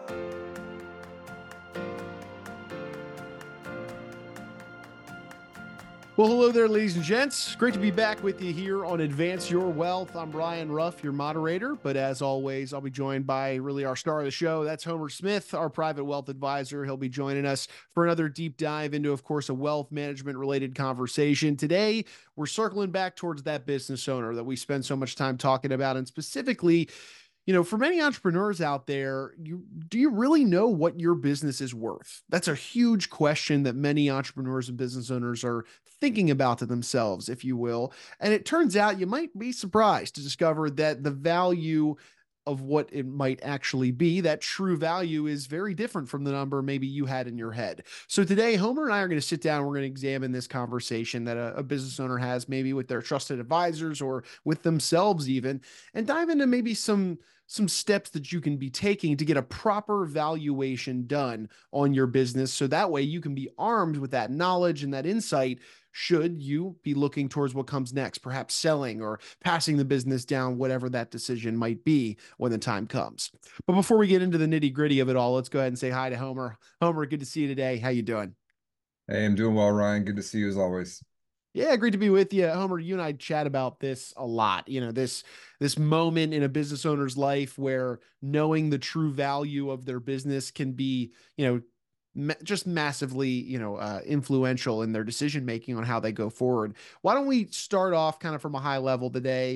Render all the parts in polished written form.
Well, hello there, ladies and gents. Great to be back with you here on Advance Your Wealth. I'm Ryan Ruff, your moderator, but as always, I'll be joined by really our star of the show. That's Homer Smith, our private wealth advisor. He'll be joining us for another deep dive into, of course, a wealth management related conversation. Today, we're circling back towards that business owner that we spend so much time talking about, and specifically, for many entrepreneurs out there, do you really know what your business is worth? That's a huge question that many entrepreneurs and business owners are thinking about to themselves, if you will. And it turns out you might be surprised to discover that the value of what it might actually be, that true value, is very different from the number maybe you had in your head. So today, Homer and I are going to sit down and we're going to examine this conversation that a business owner has maybe with their trusted advisors or with themselves even, and dive into maybe some steps that you can be taking to get a proper valuation done on your business. So that way you can be armed with that knowledge and that insight should you be looking towards what comes next, perhaps selling or passing the business down, whatever that decision might be when the time comes. But before we get into the nitty gritty of it all, let's go ahead and say hi to Homer. Homer, good to see you today. How you doing? Hey, I'm doing well, Ryan. Good to see you as always. Yeah, great to be with you, Homer. You and I chat about this a lot. This moment in a business owner's life where knowing the true value of their business can be, just massively, influential in their decision making on how they go forward. Why don't we start off kind of from a high level today?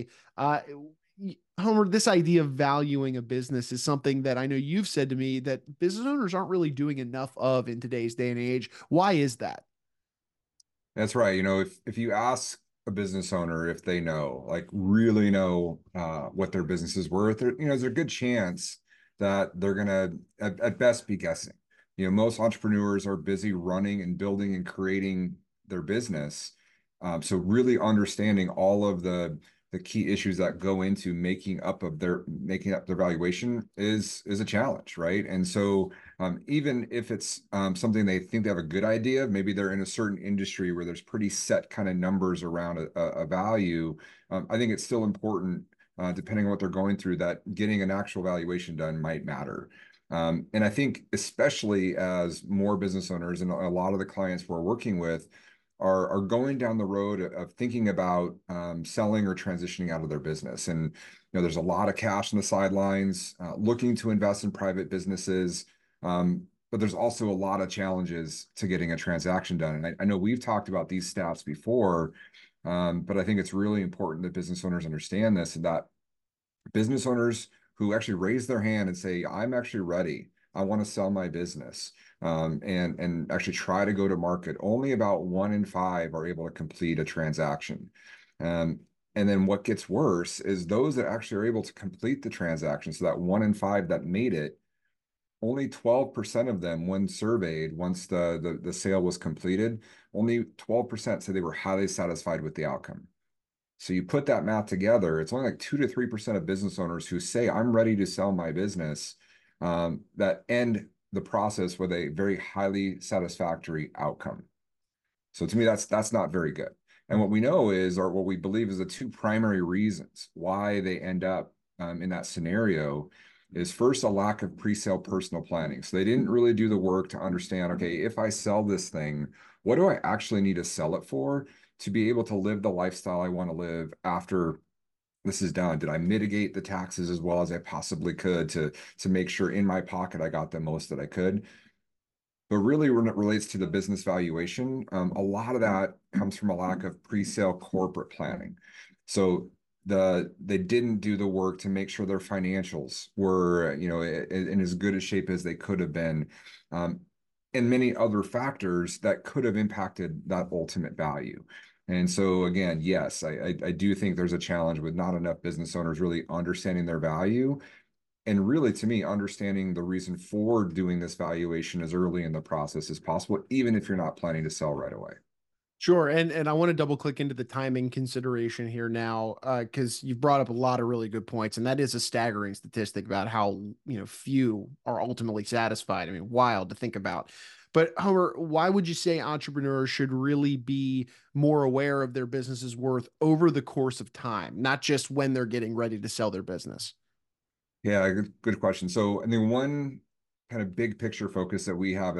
Homer, this idea of valuing a business is something that I know you've said to me that business owners aren't really doing enough of in today's day and age. Why is that? That's right. If you ask a business owner if they know, like really know what their business is worth, there's a good chance that they're gonna at best be guessing. Most entrepreneurs are busy running and building and creating their business. So really understanding all of the key issues that go into making up their valuation is a challenge, right? And so even if it's something they think they have a good idea, maybe they're in a certain industry where there's pretty set kind of numbers around a value. I think it's still important, depending on what they're going through, that getting an actual valuation done might matter. And I think especially as more business owners and a lot of the clients we're working with are going down the road of thinking about selling or transitioning out of their business. And there's a lot of cash on the sidelines, looking to invest in private businesses. But there's also a lot of challenges to getting a transaction done. And I know we've talked about these stats before, but I think it's really important that business owners understand this, and that business owners who actually raise their hand and say, I'm actually ready. I want to sell my business, and actually try to go to market. Only about 1 in 5 are able to complete a transaction. And then what gets worse is those that actually are able to complete the transaction. So that 1 in 5 that made it, only 12% of them, when surveyed, once the sale was completed, only 12% said they were highly satisfied with the outcome. So you put that math together, it's only like 2 to 3% of business owners who say, I'm ready to sell my business, that end the process with a very highly satisfactory outcome. So to me, that's not very good. And what we know is, or what we believe is, the two primary reasons why they end up in that scenario is, first, a lack of pre-sale personal planning. So they didn't really do the work to understand, okay, if I sell this thing, what do I actually need to sell it for to be able to live the lifestyle I want to live after this is done? Did I mitigate the taxes as well as I possibly could to make sure in my pocket I got the most that I could? But really, when it relates to the business valuation, a lot of that comes from a lack of pre-sale corporate planning. So they didn't do the work to make sure their financials were, in as good a shape as they could have been, and many other factors that could have impacted that ultimate value. And so again, yes, I do think there's a challenge with not enough business owners really understanding their value, and really, to me, understanding the reason for doing this valuation as early in the process as possible, even if you're not planning to sell right away. Sure. And I want to double click into the timing consideration here now, because you've brought up a lot of really good points. And that is a staggering statistic about how, few are ultimately satisfied. I mean, wild to think about. But Homer, why would you say entrepreneurs should really be more aware of their business's worth over the course of time, not just when they're getting ready to sell their business? Yeah, good question. So I think one kind of big picture focus that we have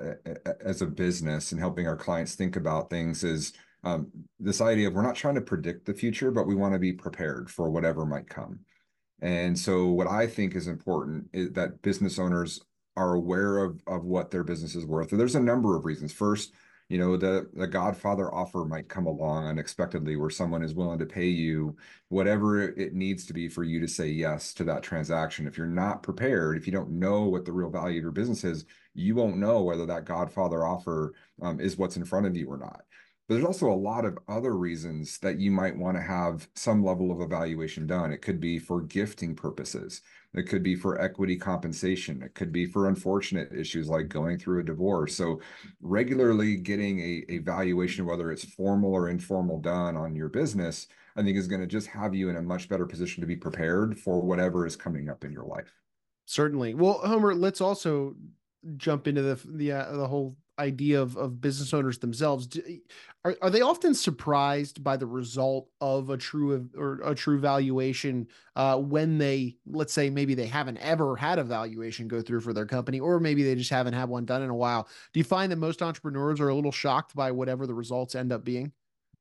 as a business and helping our clients think about things is this idea of we're not trying to predict the future, but we want to be prepared for whatever might come. And so what I think is important is that business owners are aware of what their business is worth. And there's a number of reasons. First, the Godfather offer might come along unexpectedly where someone is willing to pay you whatever it needs to be for you to say yes to that transaction. If you're not prepared, if you don't know what the real value of your business is, you won't know whether that Godfather offer is what's in front of you or not. But there's also a lot of other reasons that you might want to have some level of evaluation done. It could be for gifting purposes. It could be for equity compensation. It could be for unfortunate issues like going through a divorce. So regularly getting a valuation, whether it's formal or informal, done on your business, I think is going to just have you in a much better position to be prepared for whatever is coming up in your life. Certainly. Well, Homer, let's also jump into the whole idea of business owners themselves. Are they often surprised by the result of a true valuation when they, let's say, maybe they haven't ever had a valuation go through for their company, or maybe they just haven't had one done in a while? Do you find that most entrepreneurs are a little shocked by whatever the results end up being?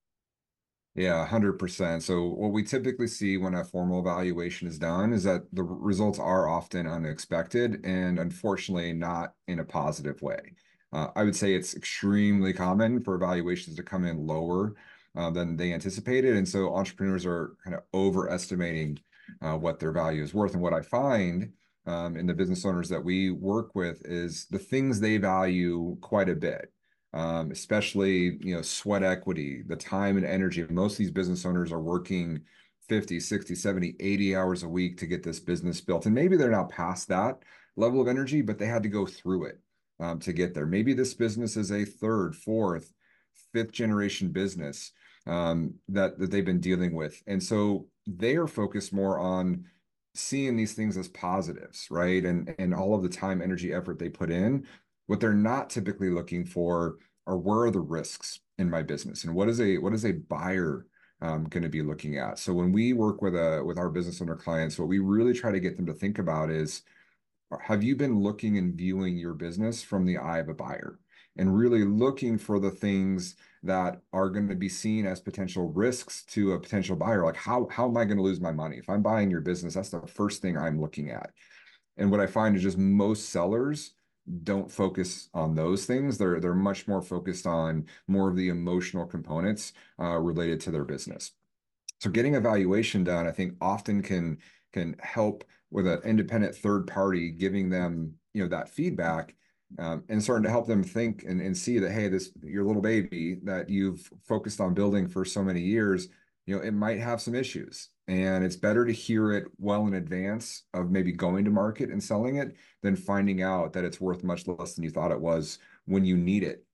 Yeah, 100%. So what we typically see when a formal evaluation is done is that the results are often unexpected and unfortunately not in a positive way. I would say it's extremely common for evaluations to come in lower than they anticipated. And so entrepreneurs are kind of overestimating what their value is worth. And what I find in the business owners that we work with is the things they value quite a bit, especially, sweat equity, the time and energy. Most of these business owners are working 50, 60, 70, 80 hours a week to get this business built. And maybe they're now past that level of energy, but they had to go through it to get there. Maybe this business is a third, fourth, fifth generation business that they've been dealing with. And so they are focused more on seeing these things as positives, right? And all of the time, energy, effort they put in. What they're not typically looking for are where are the risks in my business, and what is a buyer going to be looking at. So when we work with our business owner clients, what we really try to get them to think about is, have you been looking and viewing your business from the eye of a buyer and really looking for the things that are going to be seen as potential risks to a potential buyer? Like how am I going to lose my money? If I'm buying your business, that's the first thing I'm looking at. And what I find is just most sellers don't focus on those things. They're much more focused on more of the emotional components related to their business. So getting a valuation done, I think, often can help with an independent third party giving them, that feedback, and starting to help them think and see that, hey, this your little baby that you've focused on building for so many years, it might have some issues. And it's better to hear it well in advance of maybe going to market and selling it than finding out that it's worth much less than you thought it was when you need it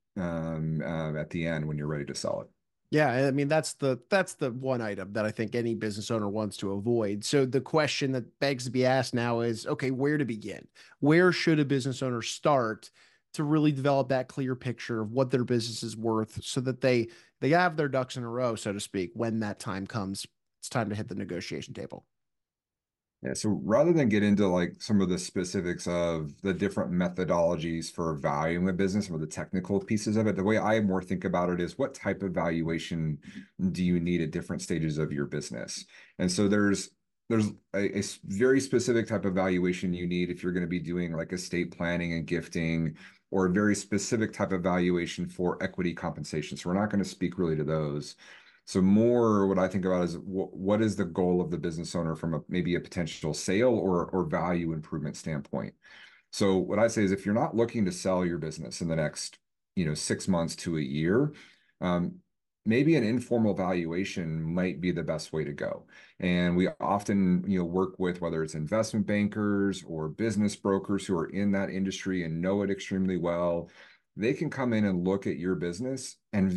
at the end when you're ready to sell it. Yeah, I mean that's the one item that I think any business owner wants to avoid. So the question that begs to be asked now is, okay, where to begin? Where should a business owner start to really develop that clear picture of what their business is worth so that they have their ducks in a row, so to speak, when that time comes, it's time to hit the negotiation table. Yeah, so rather than get into like some of the specifics of the different methodologies for valuing a business, some of the technical pieces of it, the way I more think about it is what type of valuation do you need at different stages of your business? And so there's a very specific type of valuation you need if you're going to be doing like estate planning and gifting, or a very specific type of valuation for equity compensation. So we're not going to speak really to those. So more what I think about is what is the goal of the business owner from maybe a potential sale or value improvement standpoint. So what I say is if you're not looking to sell your business in the next, 6 months to a year, um, maybe an informal valuation might be the best way to go. And we often, work with whether it's investment bankers or business brokers who are in that industry and know it extremely well. They can come in and look at your business and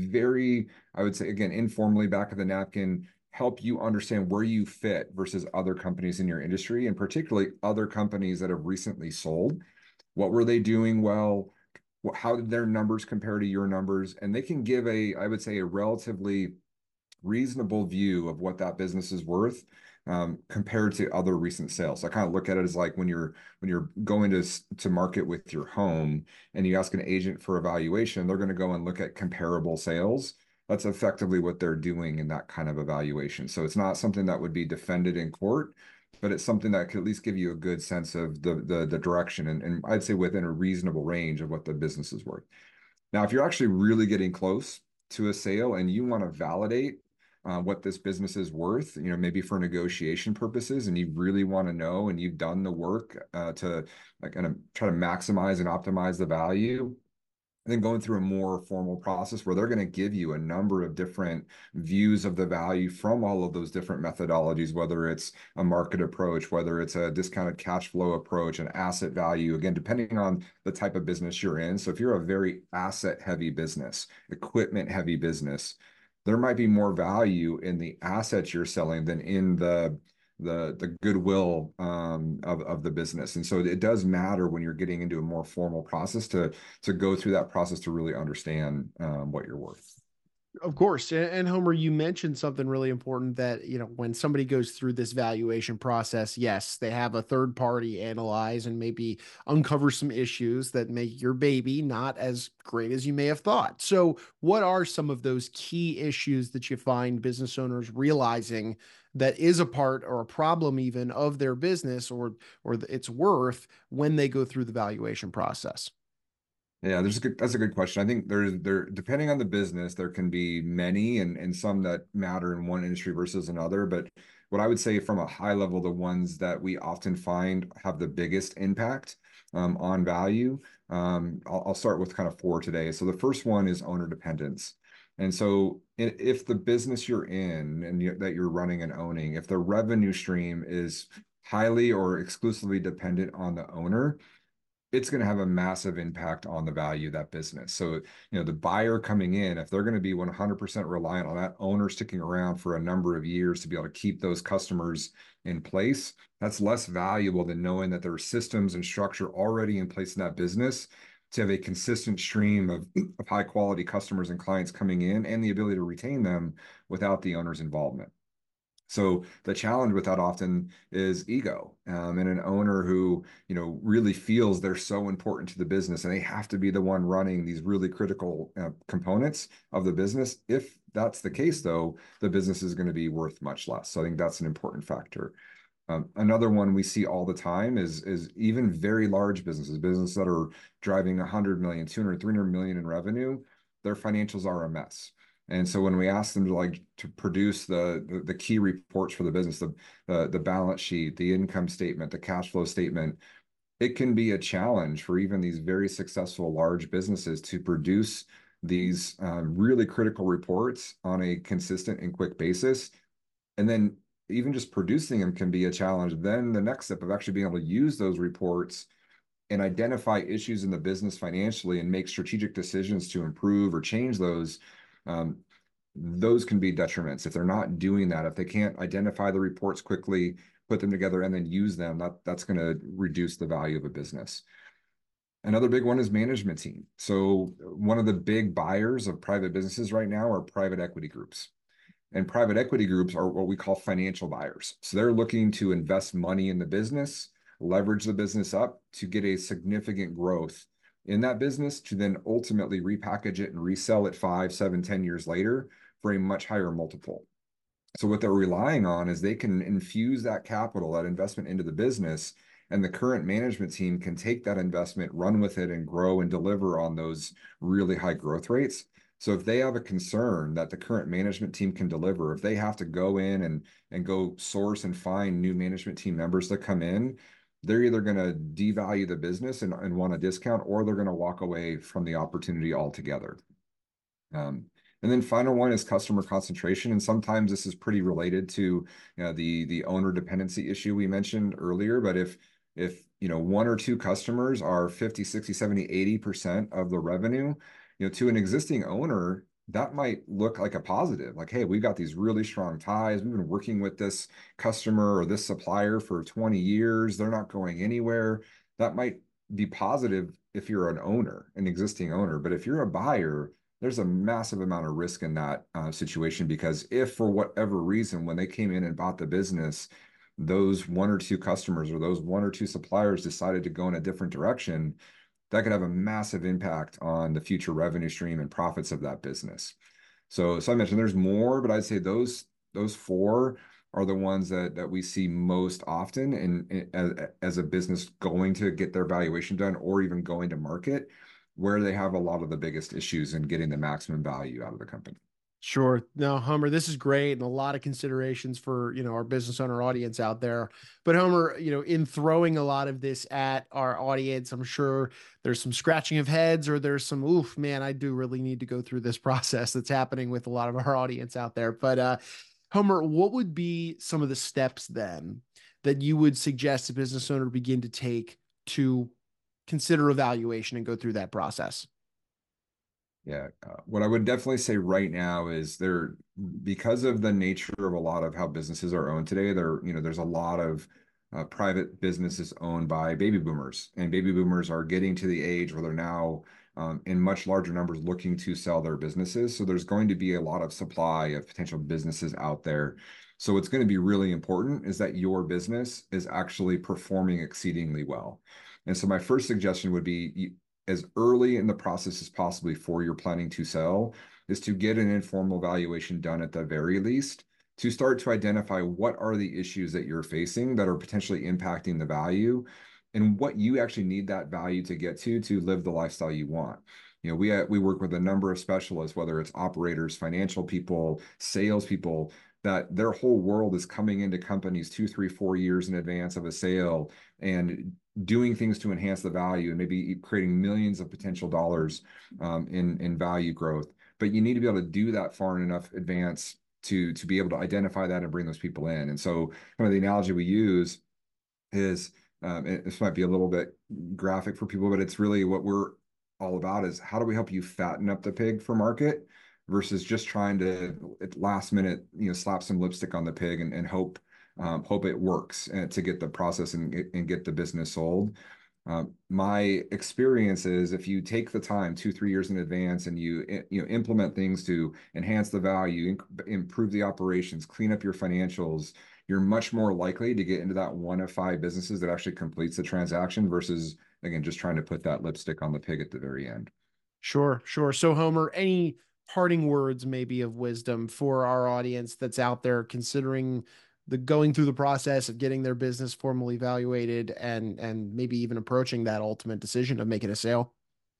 I would say, again, informally back of the napkin, help you understand where you fit versus other companies in your industry, and particularly other companies that have recently sold. What were they doing well? How did their numbers compare to your numbers? And they can give I would say, a relatively reasonable view of what that business is worth compared to other recent sales. So I kind of look at it as like when you're going to market with your home and you ask an agent for a valuation, they're going to go and look at comparable sales. That's effectively what they're doing in that kind of evaluation. So it's not something that would be defended in court, but it's something that could at least give you a good sense of the direction, and I'd say within a reasonable range of what the business is worth. Now, if you're actually really getting close to a sale and you want to validate what this business is worth, maybe for negotiation purposes, and you really want to know, and you've done the work to like kind of try to maximize and optimize the value, and then going through a more formal process where they're going to give you a number of different views of the value from all of those different methodologies, whether it's a market approach, whether it's a discounted cash flow approach, an asset value, again, depending on the type of business you're in. So if you're a very asset heavy business, equipment heavy business, there might be more value in the assets you're selling than in the goodwill of the business. And so it does matter when you're getting into a more formal process to go through that process to really understand what you're worth. Of course. And Homer, you mentioned something really important that, when somebody goes through this valuation process, yes, they have a third party analyze and maybe uncover some issues that make your baby not as great as you may have thought. So, what are some of those key issues that you find business owners realizing that is a part or a problem even of their business or its worth when they go through the valuation process? Yeah, that's a good question. I think there depending on the business, there can be many and some that matter in one industry versus another. But what I would say from a high level, the ones that we often find have the biggest impact on value. I'll start with kind of four today. So the first one is owner dependence. And so if the business you're in and that you're running and owning, if the revenue stream is highly or exclusively dependent on the owner, it's going to have a massive impact on the value of that business. So, the buyer coming in, if they're going to be 100% reliant on that owner sticking around for a number of years to be able to keep those customers in place, that's less valuable than knowing that there are systems and structure already in place in that business to have a consistent stream of high quality customers and clients coming in and the ability to retain them without the owner's involvement. So the challenge with that often is ego, and an owner who, really feels they're so important to the business and they have to be the one running these really critical components of the business. If that's the case, though, the business is going to be worth much less. So I think that's an important factor. Another one we see all the time is even very large businesses that are driving 100 million, 200, 300 million in revenue, their financials are a mess. And so when we ask them to produce the key reports for the business, the balance sheet, the income statement, the cash flow statement, it can be a challenge for even these very successful large businesses to produce these really critical reports on a consistent and quick basis. And then even just producing them can be a challenge. Then the next step of actually being able to use those reports and identify issues in the business financially and make strategic decisions to improve or change those can be detriments if they're not doing that. If they can't identify the reports quickly, put them together, and then use them, that's going to reduce the value of a business. Another big one is management team. So one of the big buyers of private businesses right now are private equity groups. And private equity groups are what we call financial buyers. So they're looking to invest money in the business, leverage the business up to get a significant growth in that business to then ultimately repackage it and resell it 5, 7, 10 years later for a much higher multiple. So what they're relying on is they can infuse that capital, that investment into the business, and the current management team can take that investment, run with it, and grow and deliver on those really high growth rates. So if they have a concern that the current management team can deliver, if they have to go in and go source and find new management team members to come in, they're either going to devalue the business and want a discount, or they're going to walk away from the opportunity altogether. And then final one is customer concentration. And sometimes this is pretty related to the owner dependency issue we mentioned earlier. But if one or two customers are 50, 60, 70, 80% of the revenue, to an existing owner, that might look like a positive. Like, hey, we've got these really strong ties. We've been working with this customer or this supplier for 20 years. They're not going anywhere. That might be positive if you're an owner, an existing owner. But if you're a buyer, there's a massive amount of risk in that situation, because if for whatever reason, when they came in and bought the business, those one or two customers or those one or two suppliers decided to go in a different direction, that could have a massive impact on the future revenue stream and profits of that business. So I mentioned there's more, but I'd say those four are the ones that we see most often as a business going to get their valuation done or even going to market, where they have a lot of the biggest issues in getting the maximum value out of the company. Sure. No, Homer, this is great and a lot of considerations for, our business owner audience out there. But Homer, in throwing a lot of this at our audience, I'm sure there's some scratching of heads or there's some, oof, man, I do really need to go through this process that's happening with a lot of our audience out there. But Homer, what would be some of the steps then that you would suggest a business owner begin to take to consider evaluation and go through that process? Yeah, what I would definitely say right now is because of the nature of a lot of how businesses are owned today, there's a lot of private businesses owned by baby boomers, and baby boomers are getting to the age where they're now in much larger numbers looking to sell their businesses. So there's going to be a lot of supply of potential businesses out there. So what's going to be really important is that your business is actually performing exceedingly well. And so my first suggestion would be, as early in the process as possibly before you're planning to sell, is to get an informal valuation done at the very least, to start to identify what are the issues that you're facing that are potentially impacting the value, and what you actually need that value to get to live the lifestyle you want. We work with a number of specialists, whether it's operators, financial people, salespeople, that their whole world is coming into companies 2, 3, 4 years in advance of a sale and doing things to enhance the value and maybe creating millions of potential dollars in value growth. But you need to be able to do that far in enough advance to be able to identify that and bring those people in. And so kind of the analogy we use is, this might be a little bit graphic for people, but it's really what we're all about, is how do we help you fatten up the pig for market versus just trying to at last minute, slap some lipstick on the pig and hope it works to get the process and get the business sold. My experience is, if you take the time 2, 3 years in advance and you implement things to enhance the value, improve the operations, clean up your financials, you're much more likely to get into that one of five businesses that actually completes the transaction versus, again, just trying to put that lipstick on the pig at the very end. Sure, sure. So, Homer, any parting words maybe of wisdom for our audience that's out there considering the going through the process of getting their business formally evaluated and maybe even approaching that ultimate decision of making a sale?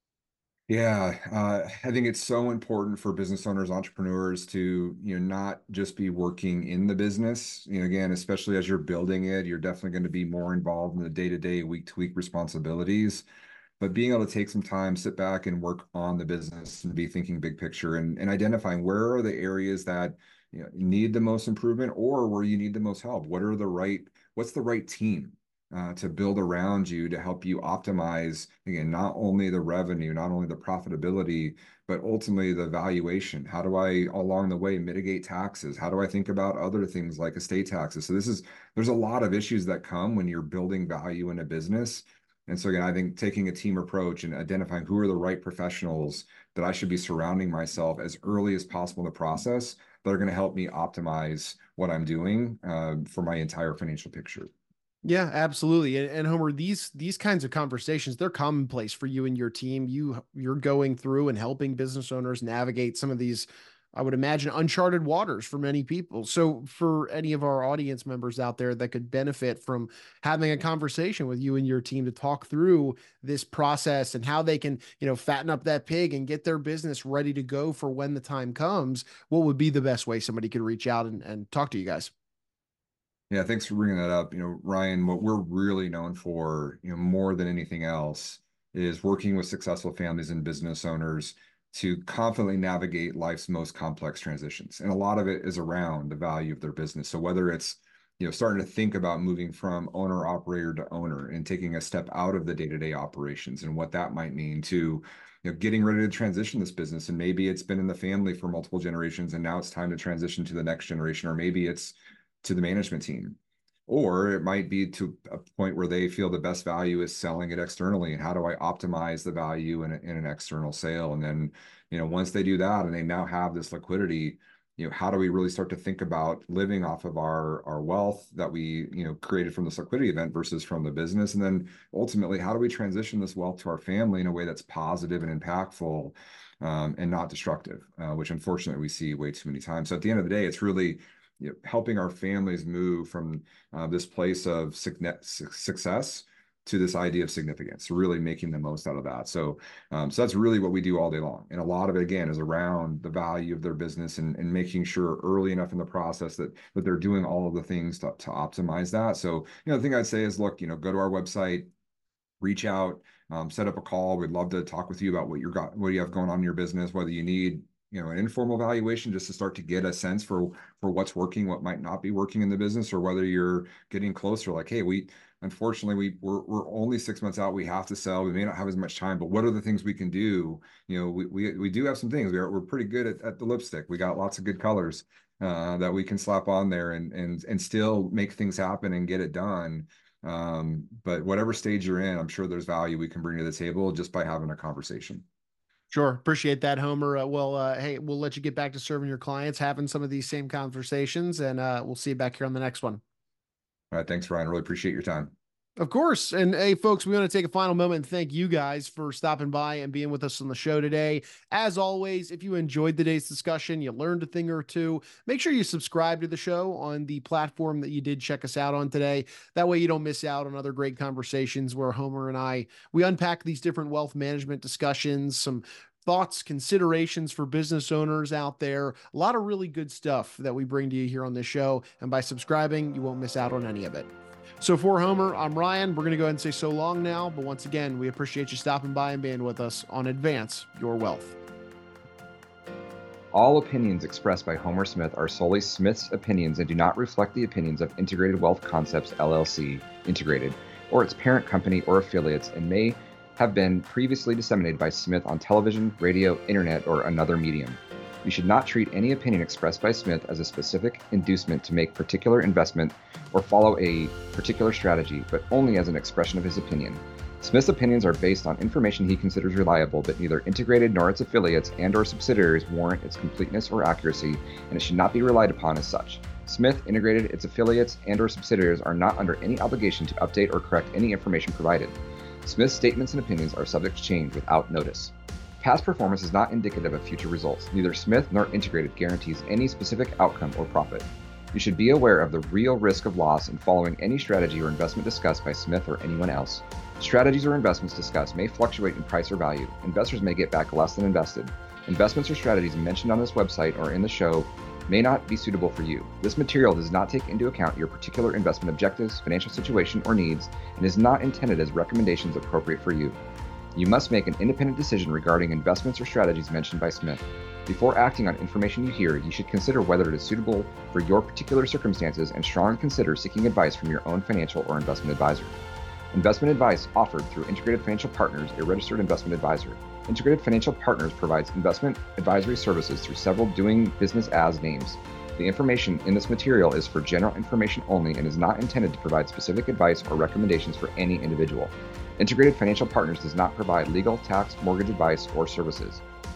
Yeah, I think it's so important for business owners, entrepreneurs to, not just be working in the business. Again, especially as you're building it, you're definitely going to be more involved in the day-to-day, week-to-week responsibilities. But being able to take some time, sit back and work on the business and be thinking big picture and identifying where are the areas that need the most improvement or where you need the most help. What's the right team to build around you to help you optimize, again, not only the revenue, not only the profitability, but ultimately the valuation. How do I, along the way, mitigate taxes? How do I think about other things like estate taxes? So there's a lot of issues that come when you're building value in a business. And so again, I think taking a team approach and identifying who are the right professionals that I should be surrounding myself as early as possible in the process that are going to help me optimize what I'm doing for my entire financial picture. Yeah, absolutely. And Homer, these kinds of conversations, they're commonplace for you and your team. You're going through and helping business owners navigate some of these, I would imagine, uncharted waters for many people. So for any of our audience members out there that could benefit from having a conversation with you and your team to talk through this process and how they can, fatten up that pig and get their business ready to go for when the time comes, what would be the best way somebody could reach out and talk to you guys? Yeah, thanks for bringing that up. Ryan, what we're really known for, more than anything else, is working with successful families and business owners to confidently navigate life's most complex transitions. And a lot of it is around the value of their business. So whether it's, starting to think about moving from owner operator to owner and taking a step out of the day-to-day operations and what that might mean to, getting ready to transition this business. And maybe it's been in the family for multiple generations and now it's time to transition to the next generation, or maybe it's to the management team. Or it might be to a point where they feel the best value is selling it externally. And how do I optimize the value in an external sale? And then, once they do that and they now have this liquidity, how do we really start to think about living off of our wealth that we, created from this liquidity event versus from the business? And then ultimately, how do we transition this wealth to our family in a way that's positive and impactful, and not destructive, which unfortunately we see way too many times. So at the end of the day, it's really helping our families move from this place of success to this idea of significance, really making the most out of that. So that's really what we do all day long. And a lot of it, again, is around the value of their business and making sure early enough in the process that they're doing all of the things to optimize that. So, the thing I'd say is, look, go to our website, reach out, set up a call. We'd love to talk with you about what you have going on in your business, whether you need an informal valuation just to start to get a sense for what's working, what might not be working in the business, or whether you're getting closer, like, hey, unfortunately we're only 6 months out, we have to sell, we may not have as much time, but what are the things we can do? We do have some things. We're pretty good at the lipstick. We got lots of good colors that we can slap on there and still make things happen and get it done. But whatever stage you're in, I'm sure there's value we can bring to the table just by having a conversation. Sure. Appreciate that, Homer. Hey, we'll let you get back to serving your clients, having some of these same conversations, and we'll see you back here on the next one. All right. Thanks, Ryan. Really appreciate your time. Of course. And hey, folks, we want to take a final moment and thank you guys for stopping by and being with us on the show today. As always, if you enjoyed today's discussion, you learned a thing or two, make sure you subscribe to the show on the platform that you did check us out on today. That way you don't miss out on other great conversations where Homer and we unpack these different wealth management discussions, some thoughts, considerations for business owners out there. A lot of really good stuff that we bring to you here on this show. And by subscribing, you won't miss out on any of it. So for Homer, I'm Ryan. We're going to go ahead and say so long now. But once again, we appreciate you stopping by and being with us on Advance Your Wealth. All opinions expressed by Homer Smith are solely Smith's opinions and do not reflect the opinions of Integrated Wealth Concepts, LLC, Integrated, or its parent company or affiliates, and may have been previously disseminated by Smith on television, radio, internet, or another medium. You should not treat any opinion expressed by Smith as a specific inducement to make particular investment or follow a particular strategy, but only as an expression of his opinion. Smith's opinions are based on information he considers reliable, but neither Integrated nor its affiliates and/or subsidiaries warrant its completeness or accuracy, and it should not be relied upon as such. Smith, Integrated, its affiliates, and/or subsidiaries are not under any obligation to update or correct any information provided. Smith's statements and opinions are subject to change without notice. Past performance is not indicative of future results. Neither Smith nor Integrated guarantees any specific outcome or profit. You should be aware of the real risk of loss in following any strategy or investment discussed by Smith or anyone else. Strategies or investments discussed may fluctuate in price or value. Investors may get back less than invested. Investments or strategies mentioned on this website or in the show may not be suitable for you. This material does not take into account your particular investment objectives, financial situation, or needs, and is not intended as recommendations appropriate for you. You must make an independent decision regarding investments or strategies mentioned by Smith. Before acting on information you hear, you should consider whether it is suitable for your particular circumstances and strongly consider seeking advice from your own financial or investment advisor. Investment advice offered through Integrated Financial Partners, a registered investment advisor. Integrated Financial Partners provides investment advisory services through several doing business as names. The information in this material is for general information only and is not intended to provide specific advice or recommendations for any individual. Integrated Financial Partners does not provide legal, tax, mortgage advice, or services.